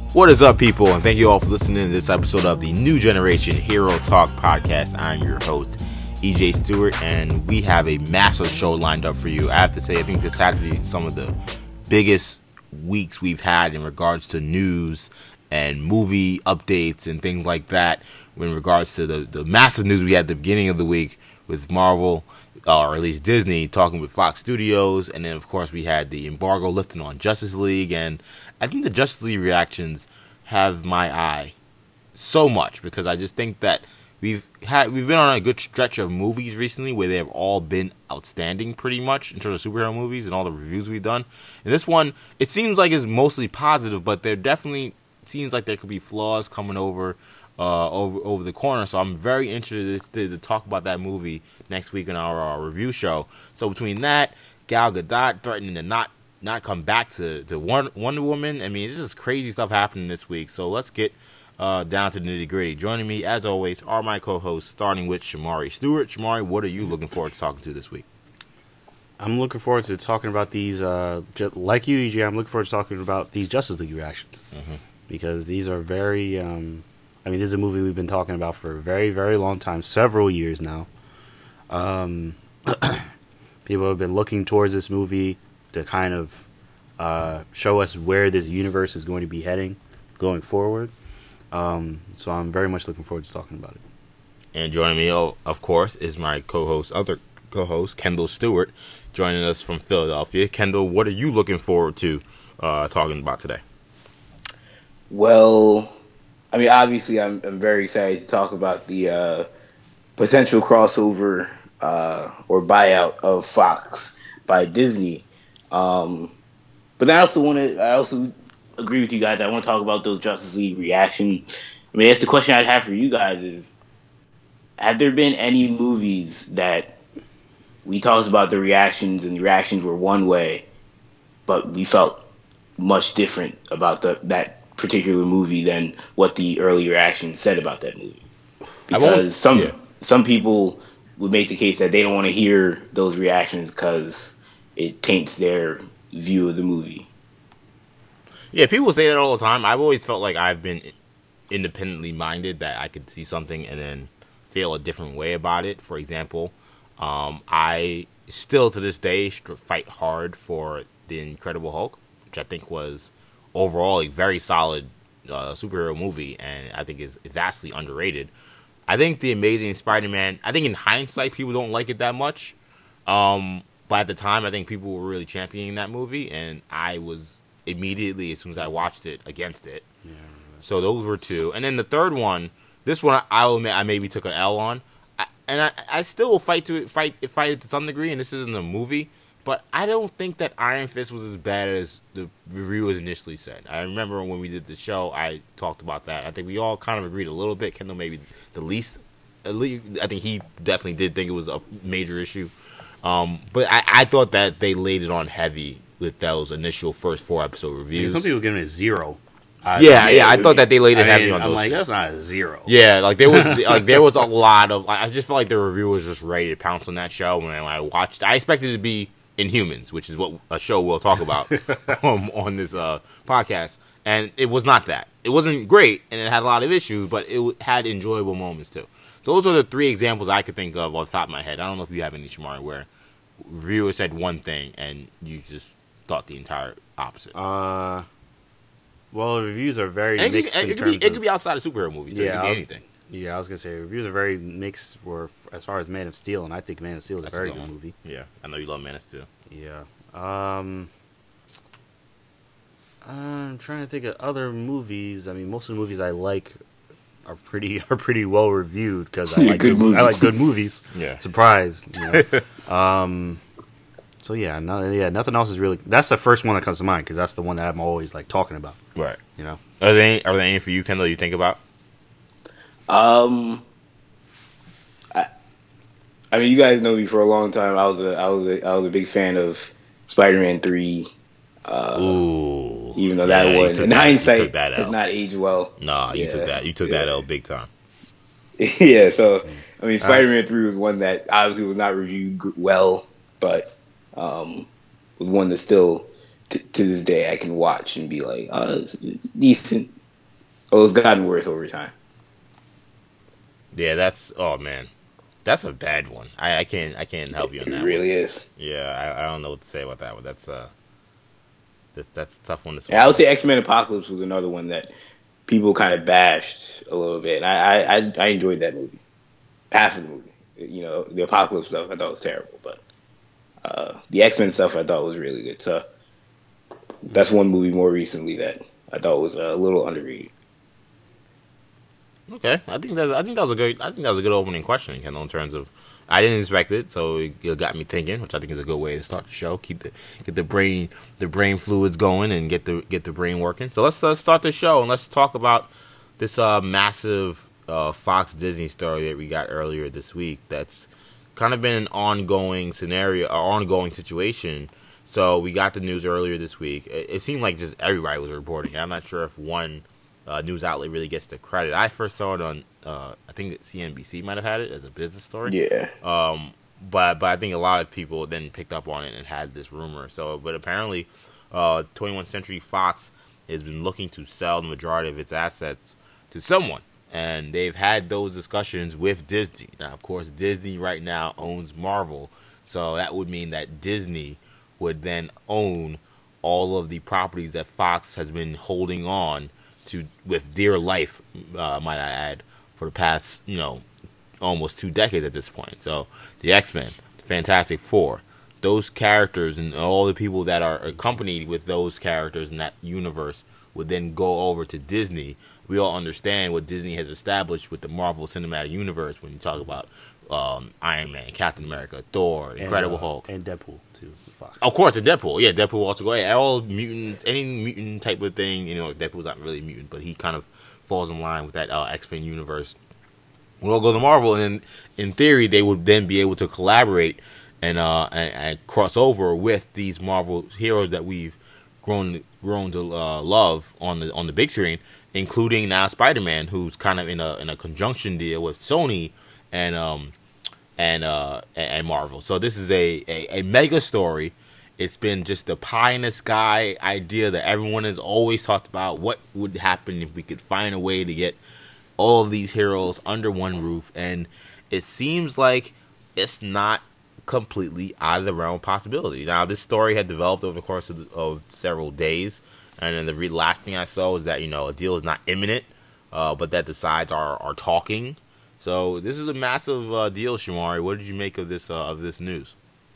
What is up, people, and thank you all for listening to this episode of the New Generation Hero Talk podcast. I'm your host, EJ Stewart, and we have a massive show lined up for you. I have to say, I think this had to be some of the biggest weeks we've had in regards to news and movie updates and things like that in regards to the massive news we had at the beginning of the week with Marvel, or at least Disney, talking with Fox Studios, and then, of course, we had the embargo lifted on Justice League, and I think the Justice League reactions have my eye so much because I just think that we've been on a good stretch of movies recently where they have all been outstanding pretty much in terms of superhero movies and all the reviews we've done. And this one, it seems like it's mostly positive, but there definitely seems like there could be flaws coming over the corner. So I'm very interested to talk about that movie next week in our review show. So between that, Gal Gadot threatening to not come back to Wonder Woman. I mean, this is crazy stuff happening this week. So let's get down to the nitty gritty. Joining me, as always, are my co-hosts, starting with Shamari Stewart. Shamari, what are you looking forward to talking to this week? I'm looking forward to talking about these, like you, EJ, I'm looking forward to talking about these Justice League reactions. Because these are very, this is a movie we've been talking about for a very, very long time, several years now. People have been looking towards this movie to kind of show us where this universe is going to be heading going forward. So I'm very much looking forward to talking about it. And joining me, of course, is my other co-host, Kendall Stewart, joining us from Philadelphia. Kendall, what are you looking forward to talking about today? Well, I mean, obviously, I'm very excited to talk about the potential crossover or buyout of Fox by Disney. But then I also agree with you guys. I want to talk about those Justice League reactions. I mean, that's the question I'd have for you guys is, have there been any movies that we talked about the reactions and the reactions were one way, but we felt much different about that particular movie than what the early reactions said about that movie? Because some people would make the case that they don't want to hear those reactions because it taints their view of the movie. Yeah, people say that all the time. I've always felt like I've been independently minded, that I could see something and then feel a different way about it. For example, I still to this day fight hard for The Incredible Hulk, which I think was overall a very solid superhero movie, and I think is vastly underrated. I think The Amazing Spider-Man, I think in hindsight people don't like it that much, but at the time I think people were really championing that movie, and I was immediately, as soon as I watched it, against it. Yeah. So those were two. And then the third one, this one I'll admit I maybe took an L on, I still will fight it to some degree, and this isn't a movie, but I don't think that Iron Fist was as bad as the reviewers initially said. I remember when we did the show, I talked about that. I think we all kind of agreed a little bit. Kendall maybe the least. At least, I think he definitely did think it was a major issue. But I thought that they laid it on heavy with those initial first 4 episode reviews. Some people give it a 0. I thought that they laid it heavy on those. I'm like, that's not a 0. Yeah, like there was a lot of. I just felt like the reviewers just ready to pounce on that show when I watched. I expected it to be Inhumans, which is what a show we'll talk about on this podcast, and it was not that. It wasn't great, and it had a lot of issues, but it had enjoyable moments too. So those are the 3 examples I could think of off the top of my head. I don't know if you have any, Shamari, where reviewers said one thing and you just thought the entire opposite. Well, the reviews are very mixed. It could be outside of superhero movies. So it could be anything. Yeah, I was gonna say reviews are very mixed as far as Man of Steel, and I think Man of Steel is a very good movie. Yeah, I know you love Man of Steel. Yeah. I'm trying to think of other movies. I mean, most of the movies I like are pretty well reviewed because I like good movies. I like good movies. Yeah. Surprise. You know? So nothing else is really. That's the first one that comes to mind because that's the one that I'm always like talking about. Right. You know. Are there any for you, Kendall? You think about? I mean, you guys know me for a long time. I was a big fan of Spider-Man 3. Ooh. Even though that one, in hindsight, did not age well. No, you took that. You took that L big time. Yeah. So I mean, Spider-Man 3 was one that obviously was not reviewed well, but was one that still to this day I can watch and be like, it's decent. Oh, it's gotten worse over time. Yeah, that's man, that's a bad one. I can't help you on that. It really one. is. Yeah, I don't know what to say about that one. That's a tough one to swallow. Yeah, I would say X-Men Apocalypse was another one that people kind of bashed a little bit. And I enjoyed that movie. Half of the movie. You know, the Apocalypse stuff I thought was terrible, but the X-Men stuff I thought was really good. So that's one movie more recently that I thought was a little underrated. Okay, I think that was a good opening question, Kendall. In terms of, I didn't expect it, so it got me thinking, which I think is a good way to start the show. Get the brain fluids going and get the brain working. So let's start the show and let's talk about this massive Fox Disney story that we got earlier this week. That's kind of been an ongoing situation. So we got the news earlier this week. It seemed like just everybody was reporting. I'm not sure if one news outlet really gets the credit. I first saw it on, I think CNBC might have had it as a business story. Yeah. But I think a lot of people then picked up on it and had this rumor. So, but apparently, 21st Century Fox has been looking to sell the majority of its assets to someone, and they've had those discussions with Disney. Now, of course, Disney right now owns Marvel, so that would mean that Disney would then own all of the properties that Fox has been holding on to with dear life, might I add, for the past, almost 2 decades at this point. So the X-Men, the Fantastic Four, those characters and all the people that are accompanied with those characters in that universe would then go over to Disney. We all understand what Disney has established with the Marvel Cinematic Universe when you talk about Iron Man, Captain America, Thor, Incredible Hulk. And Deadpool, too. Fox. Of course, and Deadpool. Yeah, Deadpool also go. Yeah, all mutants, any mutant type of thing. Deadpool's not really a mutant, but he kind of falls in line with that X-Men universe. We'll go to Marvel, and in theory, they would then be able to collaborate and cross over with these Marvel heroes that we've grown to love on the big screen, including now Spider-Man, who's kind of in a conjunction deal with Sony and Marvel. So this is a mega story. It's been just a pie in the sky idea that everyone has always talked about. What would happen if we could find a way to get all of these heroes under one roof? And it seems like it's not completely out of the realm of possibility. Now, this story had developed over the course of several days, and then the last thing I saw was that a deal is not imminent, but that the sides are talking. So this is a massive deal, Shamari. What did you make of this news?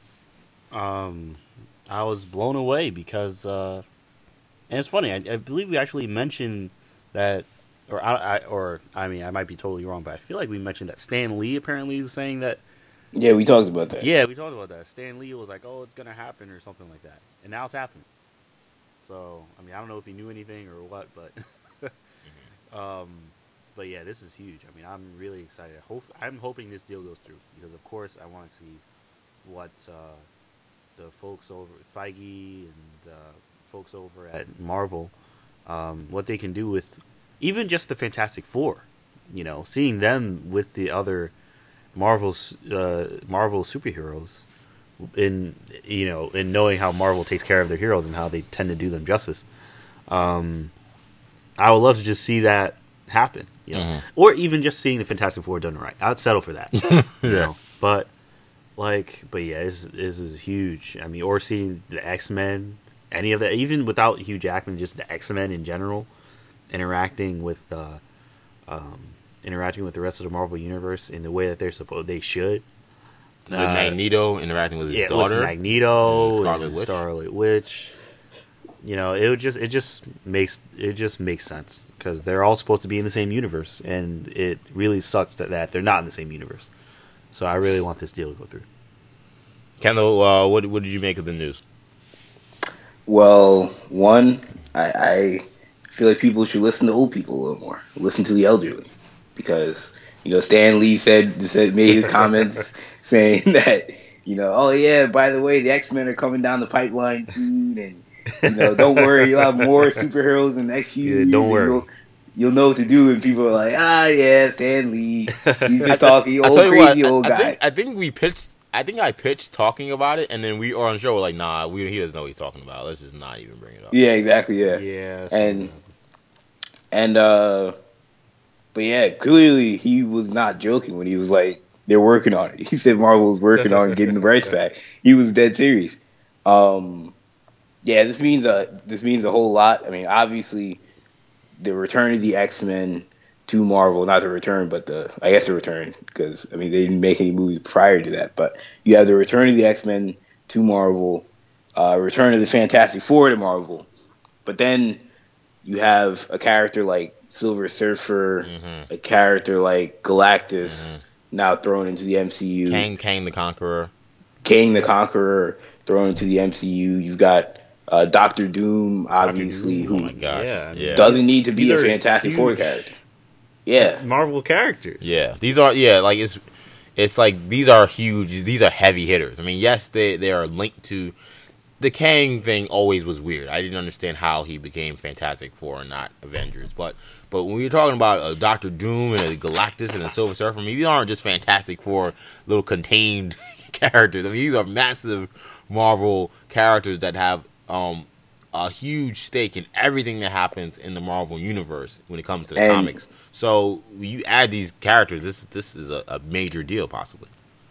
I was blown away because, and it's funny. I believe we actually mentioned that, I might be totally wrong, but I feel like we mentioned that Stan Lee apparently was saying that. Yeah, we talked about that. Yeah, we talked about that. Stan Lee was like, "Oh, it's gonna happen" or something like that, and now it's happening. So, I don't know if he knew anything or what, but, but yeah, this is huge. I'm really excited. I'm hoping this deal goes through because, of course, I want to see what the folks over Feige and folks over at Marvel, what they can do with even just the Fantastic Four. Seeing them with the other Marvel superheroes, in knowing how Marvel takes care of their heroes and how they tend to do them justice. I would love to just see that happen. Or even just seeing the Fantastic Four done right. I'd settle for that. But yeah, this is huge. Or seeing the X-Men, any of that, even without Hugh Jackman, just the X-Men in general, interacting with the rest of the Marvel universe in the way that they should. With Magneto interacting with his daughter, with Magneto, and Scarlet Witch. It just makes sense because they're all supposed to be in the same universe, and it really sucks that they're not in the same universe. So I really want this deal to go through. Kendall, what did you make of the news? Well, one, I feel like people should listen to old people a little more. Listen to the elderly. Because, Stan Lee made his comments saying that, oh yeah, by the way, the X-Men are coming down the pipeline soon, and, don't worry, you'll have more superheroes in the next few years. Don't worry. You'll know what to do, and people are like, yeah, Stan Lee, he's just talking, old guy. I think I pitched talking about it, and then we are on the show, we're like, nah, he doesn't know what he's talking about. Let's just not even bring it up. Yeah, exactly, yeah. Yeah. And but yeah, clearly he was not joking when he was like, they're working on it. He said Marvel was working on getting the rights back. He was dead serious. Yeah, this means a whole lot. I mean, obviously, the return of the X-Men to Marvel, not the return, but the return, because I mean they didn't make any movies prior to that. But you have the return of the X-Men to Marvel, return of the Fantastic Four to Marvel, but then you have a character like Silver Surfer, a character like Galactus, now thrown into the MCU. Kang the Conqueror. Kang the Conqueror thrown into the MCU. You've got Doctor Doom, obviously, Doom. Oh my gosh. Yeah. Doesn't need to be a Fantastic Four character. Yeah, Marvel characters. Yeah, these are like it's like these are huge. These are heavy hitters. I mean, yes, they are linked to the Kang thing. Always was weird. I didn't understand how he became Fantastic Four and not Avengers. But when you're talking about a Doctor Doom and a Galactus and a Silver Surfer, I mean, these aren't just Fantastic Four little contained characters. I mean, these are massive Marvel characters that have a huge stake in everything that happens in the Marvel universe when it comes to the comics. So when you add these characters, this is a major deal, possibly.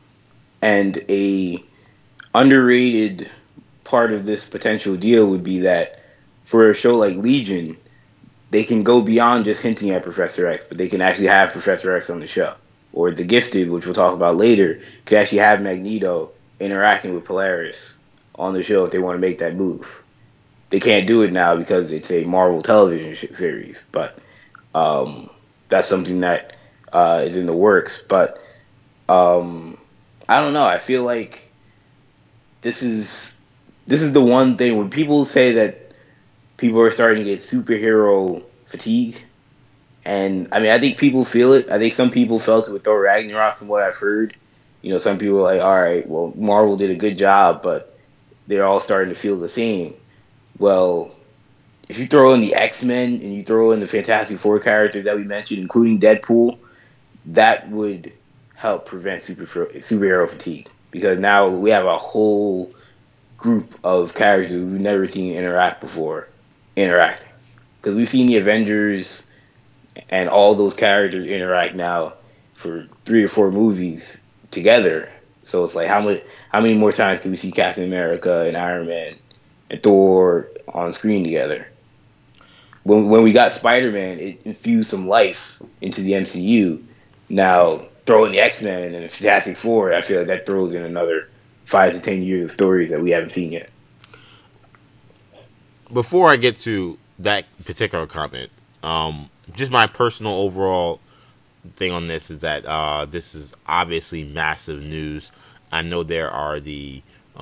And a underrated part of this potential deal would be that for a show like Legion, they can go beyond just hinting at Professor X, but they can actually have Professor X on the show. Or The Gifted, which we'll talk about later, could actually have Magneto interacting with Polaris on the show if they want to make that move. They can't do it now because it's a Marvel television series, but that's something that is in the works. But I don't know. I feel like this is the one thing when people say that people are starting to get superhero fatigue. And I mean, I think people feel it. I think some people felt it with Thor Ragnarok, from what I've heard. You know, some people are like, all right, well, Marvel did a good job, but they're all starting to feel the same. Well, if you throw in the X-Men and you throw in the Fantastic Four characters that we mentioned, including Deadpool, that would help prevent superhero fatigue. Because now we have a whole group of characters we've never seen interact before interacting. Because we've seen the Avengers and all those characters interact now for 3 or 4 movies together. So it's like, how many more times can we see Captain America and Iron Man and Thor on screen together? When we got Spider-Man, it infused some life into the MCU. Now, throw in the X-Men and the Fantastic Four, I feel like that throws in another 5 to 10 years of stories that we haven't seen yet. Before I get to that particular comment, just my personal overall thing on this is that this is obviously massive news. I know there are the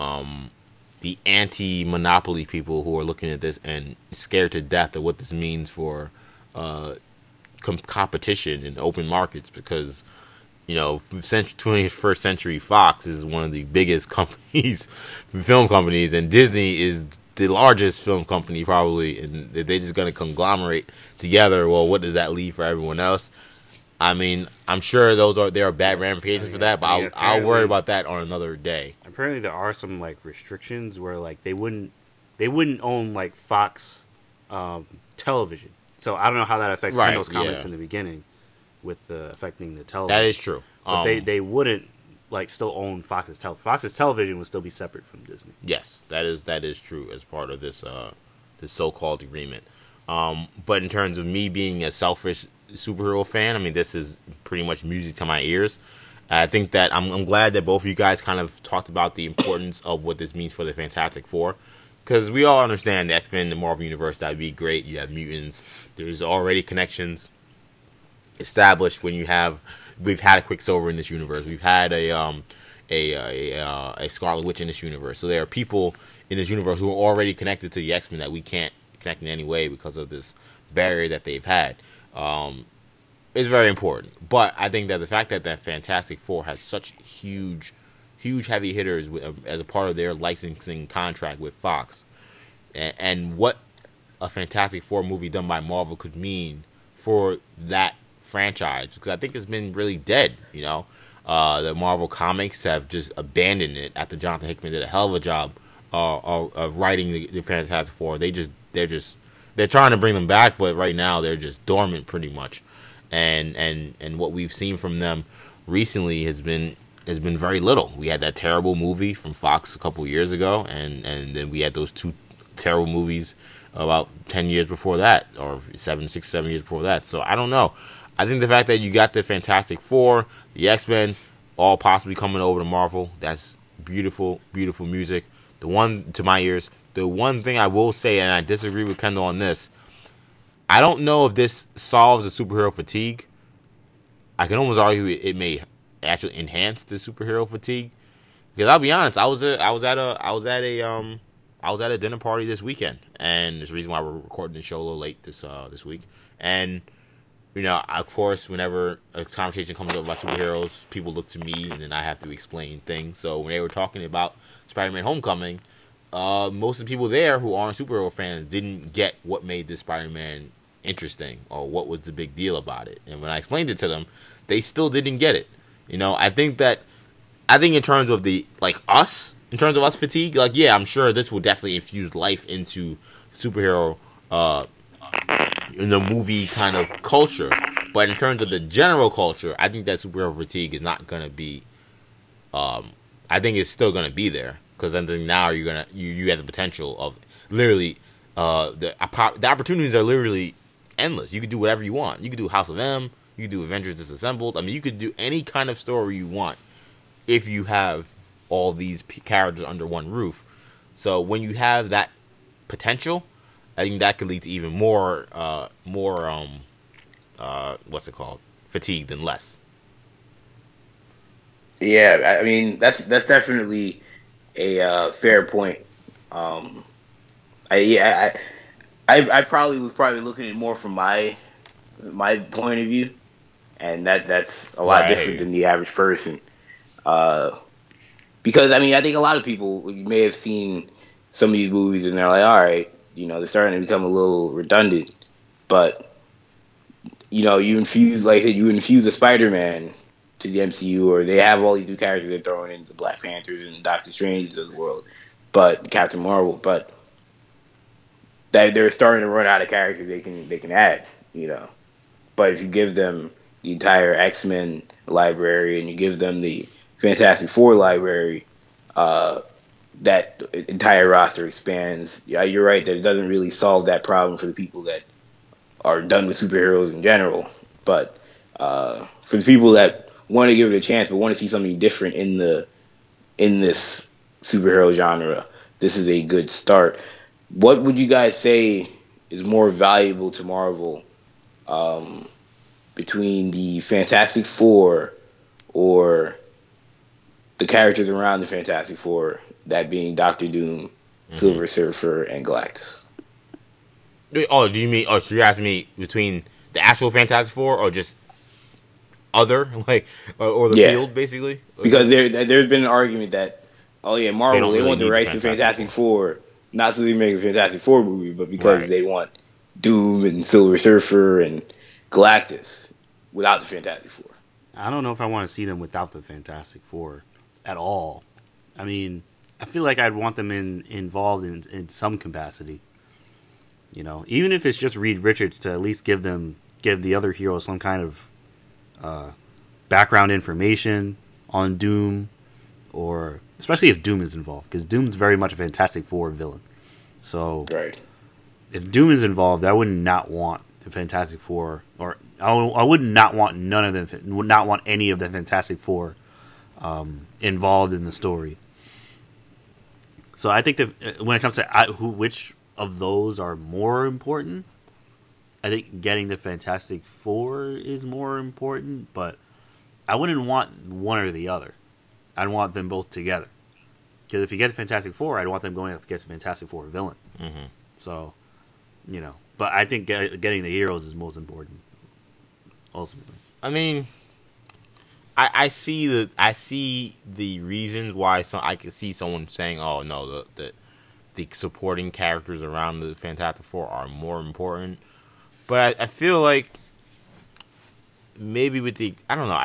anti-monopoly people who are looking at this and scared to death of what this means for competition in open markets, because, you know, 21st Century Fox is one of the biggest companies, film companies, and Disney is the largest film company probably, and they're just going to conglomerate together. Well, what does that leave for everyone else? I mean, I'm sure there are bad ramifications for that, but I'll worry about that on another day. Apparently, there are some like restrictions where like they wouldn't own like Fox television. So I don't know how that affects Kendall's comments in the beginning with affecting the television. That is true. But they wouldn't like still own Fox's television. Fox's television would still be separate from Disney. Yes, that is true as part of this this so-called agreement. But in terms of me being a selfish superhero fan, I mean, this is pretty much music to my ears. I think that I'm glad that both of you guys kind of talked about the importance of what this means for the Fantastic Four, because we all understand the X-Men, the Marvel Universe, that would be great. You have mutants. There's already connections established we've had a Quicksilver in this universe. We've had a Scarlet Witch in this universe. So there are people in this universe who are already connected to the X-Men that we can't connect in any way because of this barrier that they've had. Is very important. But I think that the fact that Fantastic Four has such huge heavy hitters as a part of their licensing contract with Fox, and what a Fantastic Four movie done by Marvel could mean for that franchise, because I think it's been really dead. You know, the Marvel comics have just abandoned it after Jonathan Hickman did a hell of a job of writing the Fantastic Four. They're just they're trying to bring them back, but right now they're just dormant pretty much. And what we've seen from them recently has been very little. We had that terrible movie from Fox a couple years ago, and then we had those two terrible movies about 10 years before that, or 7 years before that. So I don't know. I think the fact that you got the Fantastic Four, the X-Men, all possibly coming over to Marvel, that's beautiful, beautiful music. The one, to my ears, the one thing I will say, and I disagree with Kendall on this, I don't know if this solves the superhero fatigue. I can almost argue it may actually enhance the superhero fatigue. Because I'll be honest, I was at a dinner party this weekend, and there's a reason why we're recording the show a little late this week. And you know, of course, whenever a conversation comes up about superheroes, people look to me, and then I have to explain things. So when they were talking about Spider-Man: Homecoming, most of the people there who aren't superhero fans didn't get what made this Spider-Man interesting or what was the big deal about it. And when I explained it to them, they still didn't get it. You know, I think in terms of in terms of us fatigue, like, yeah, I'm sure this will definitely infuse life into superhero in the movie kind of culture. But in terms of the general culture, I think that superhero fatigue is not gonna be. I think it's still gonna be there, because then now you have the potential of literally the opportunities are literally endless. You could do whatever you want. You could do House of M. You could do Avengers Disassembled. I mean, you could do any kind of story you want if you have all these characters under one roof. So when you have that potential, I think that could lead to even more fatigue than less. Yeah, I mean that's definitely a fair point. I probably was looking at it more from my point of view, and that's a lot different than the average person. Because I mean, I think a lot of people, you may have seen some of these movies and they're like, all right, you know, they're starting to become a little redundant. But you know, you infuse a Spider-Man to the MCU, or they have all these new characters they're throwing into Black Panthers and Doctor Strange of the world, but Captain Marvel, but that they're starting to run out of characters they can add, you know. But if you give them the entire X-Men library and you give them the Fantastic Four library, that entire roster expands. Yeah, you're right that it doesn't really solve that problem for the people that are done with superheroes in general. But for the people that want to give it a chance but want to see something different in this superhero genre, this is a good start. What would you guys say is more valuable to Marvel between the Fantastic Four or the characters around the Fantastic Four, that being Doctor Doom, Silver Surfer, and Galactus? Oh, do you mean? Oh, so you're asking me between the actual Fantastic Four or just other, like, or the field, basically? Because there's been an argument that, Marvel, they want the rights to Fantastic Four, not so they make a Fantastic Four movie, but because they want Doom and Silver Surfer and Galactus without the Fantastic Four. I don't know if I want to see them without the Fantastic Four at all. I mean, I feel like I'd want them involved in some capacity. You know, even if it's just Reed Richards to at least give the other heroes some kind of background information on Doom, or especially if Doom is involved, because Doom's very much a Fantastic Four villain. So if Doom is involved, I would not want the Fantastic Four, or I would not want not want any of the Fantastic Four involved in the story. So I think that when it comes to which of those are more important, I think getting the Fantastic Four is more important, but I wouldn't want one or the other. I'd want them both together. Because if you get the Fantastic Four, I'd want them going up against the Fantastic Four villain. Mm-hmm. So, you know. But I think getting the heroes is most important, ultimately. I mean, I see the reasons why I could see someone saying, "Oh no, the supporting characters around the Fantastic Four are more important." But I feel like maybe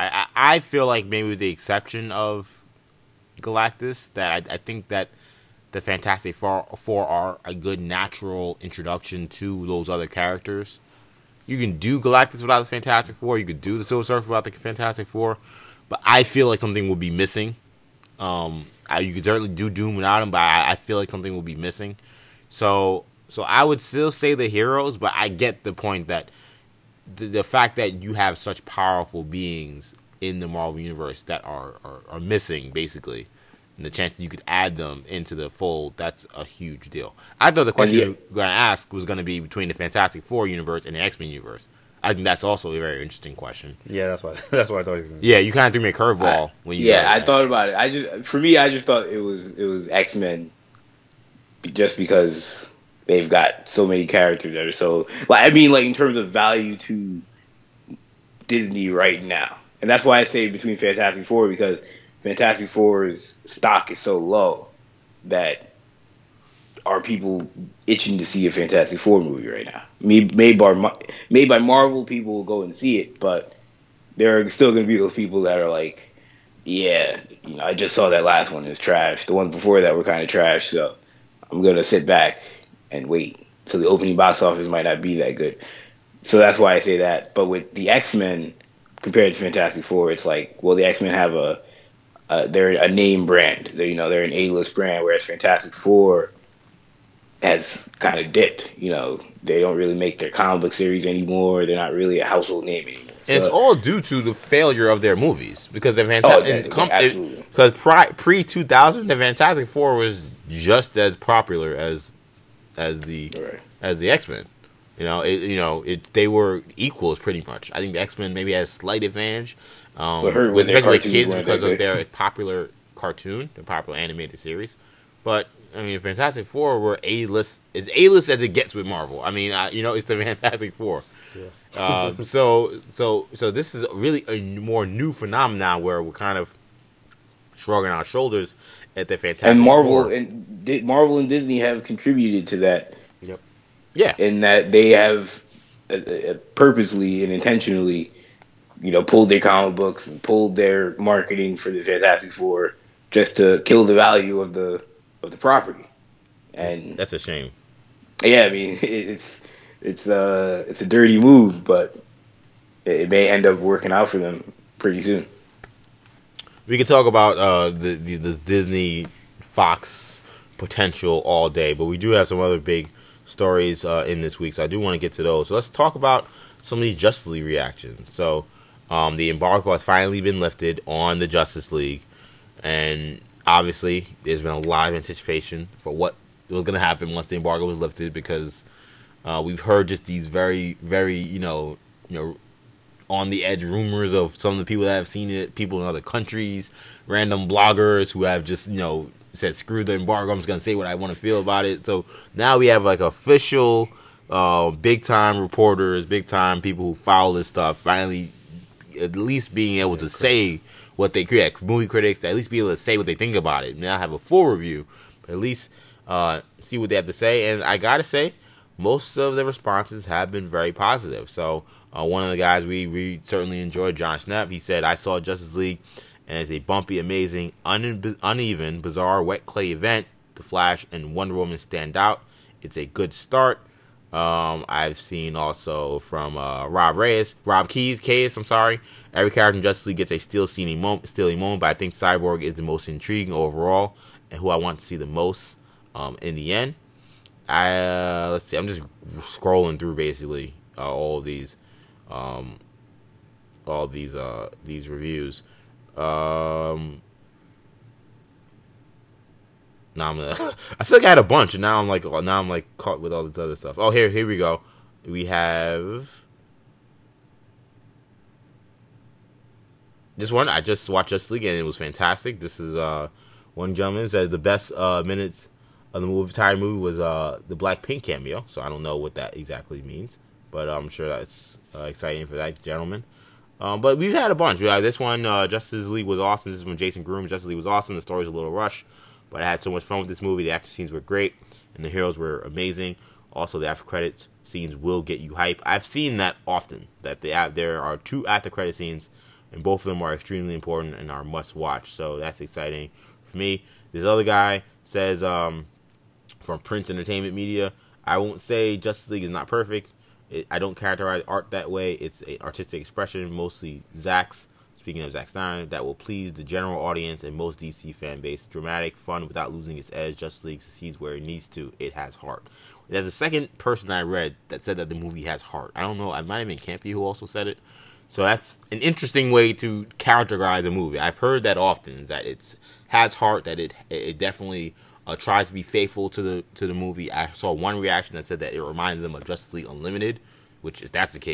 I feel like maybe with the exception of Galactus, that I think that the Fantastic Four are a good natural introduction to those other characters. You can do Galactus without the Fantastic Four. You could do the Silver Surfer without the Fantastic Four. But I feel like something will be missing. You could certainly do Doom without him, but I feel like something will be missing. So I would still say the heroes, but I get the point that the fact that you have such powerful beings in the Marvel Universe that are missing, basically, and the chance that you could add them into the fold, that's a huge deal. I thought the question you were going to ask was going to be between the Fantastic Four universe and the X-Men universe. I think that's also a very interesting question. Yeah, that's why I thought you were going to. Yeah, you kind of threw me a curveball when you. Yeah, I thought about it. I just thought it was X-Men, just because they've got so many characters that are so in terms of value to Disney right now, and that's why I say between Fantastic Four, because Fantastic Four's stock is so low that are people itching to see a Fantastic Four movie right now. Made by Marvel, people will go and see it, but there are still going to be those people that are like, yeah, I just saw that last one, it's trash. The ones before that were kind of trash, so I'm going to sit back and wait. So the opening box office might not be that good. So that's why I say that. But with the X-Men compared to Fantastic Four, it's like, well, the X-Men have they're a name brand. They're an A-list brand, whereas Fantastic Four has kind of dipped. They don't really make their comic book series anymore. They're not really a household name anymore. And it's all due to the failure of their movies, because the pre-2000, the Fantastic Four was just as popular as the X-Men. They were equals pretty much. I think the X-Men maybe had a slight advantage with kids because of their popular cartoon, the popular animated series. But Fantastic Four were A-list, as A-list as it gets with Marvel. It's the Fantastic Four. Yeah. So this is really a more new phenomenon where we're kind of shrugging our shoulders at the Fantastic and Marvel Four. And Marvel and Disney have contributed to that. Yep. Yeah. In that they have purposely and intentionally, pulled their comic books and pulled their marketing for the Fantastic Four just to kill the value of the property. And that's a shame. Yeah, it's a dirty move, but it may end up working out for them pretty soon. We could talk about the Disney Fox potential all day, but we do have some other big stories in this week, so I do want to get to those. So let's talk about some of these Justice League reactions. So the embargo has finally been lifted on the Justice League, and obviously there's been a lot of anticipation for what was going to happen once the embargo was lifted, because we've heard just these very, very, on the edge rumors of some of the people that have seen it, people in other countries, random bloggers who have just, said, screw the embargo, I'm just going to say what I want to feel about it. So now we have official, big time reporters, big time people who follow this stuff, finally at least being able to say what they create, movie critics, to at least be able to say what they think about it. Now have a full review, but at least see what they have to say. And I got to say, most of the responses have been very positive. So one of the guys we certainly enjoyed, John Schnepp, he said, I saw Justice League, and it's a bumpy, amazing, uneven, bizarre, wet clay event. The Flash and Wonder Woman stand out. It's a good start. I've seen also from Rob Keyes, I'm sorry. Every character in Justice League gets a steely moment, but I think Cyborg is the most intriguing overall, and who I want to see the most in the end. Let's see. I'm just scrolling through basically all these reviews. I feel like I had a bunch, and now I'm like caught with all this other stuff. Oh, here we go. We have this one. I just watched Justice League, and it was fantastic. This is one gentleman says the best minutes of the entire movie was the Blackpink cameo. So I don't know what that exactly means, but I'm sure that's exciting for that gentleman. But we've had a bunch. We had this one, Justice League was awesome. This is from Jason Groom. Justice League was awesome. The story's a little rushed, but I had so much fun with this movie. The action scenes were great, and the heroes were amazing. Also, the after credits scenes will get you hype. I've seen that often, that there are 2 after credit scenes, and both of them are extremely important and are must watch. So that's exciting for me. This other guy says from Prince Entertainment Media, I won't say Justice League is not perfect. I don't characterize art that way. It's an artistic expression, mostly Zack's. Speaking of Zack Snyder, that will please the general audience and most DC fan base. Dramatic, fun, without losing its edge. Justice League succeeds where it needs to. It has heart. There's a second person I read that said that the movie has heart. I don't know. It might have been Campy who also said it. So that's an interesting way to characterize a movie. I've heard that often, is that it has heart, that it definitely tries to be faithful to the movie. I saw one reaction that said that it reminded them of Justice League Unlimited, which if that's the case,